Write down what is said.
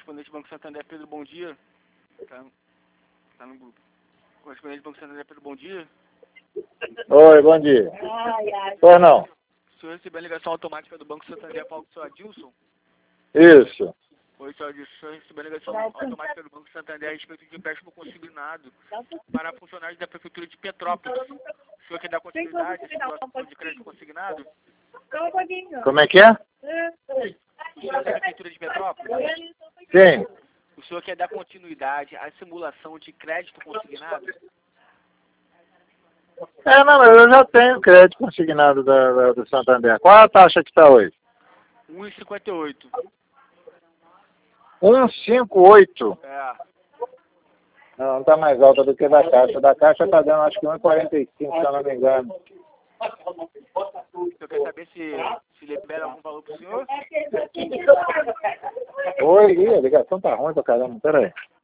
Correspondente Banco Santander, Pedro, bom dia. Tá no grupo. Correspondente Banco Santander, Pedro, bom dia. Oi, bom dia. Pois não. O senhor recebeu a ligação automática do Banco Santander para o senhor Adilson? Isso. Oi, senhor Adilson. O senhor recebeu a ligação automática do Banco Santander a respeito de empréstimo consignado para funcionários da Prefeitura de Petrópolis. O senhor quer dar continuidade à situação de crédito consignado? Como é que é? O senhor é da Prefeitura de Petrópolis? Sim. O senhor quer dar continuidade à simulação de crédito consignado? Não, eu já tenho crédito consignado do Santander. Qual é a taxa que está hoje? 1,58. 1,58. Não está mais alta do que a da Caixa. Da Caixa está dando acho que 1,45, se eu não me engano. O senhor quer saber se libera algum valor para o senhor? Oi, a ligação tá ruim pra caramba, peraí.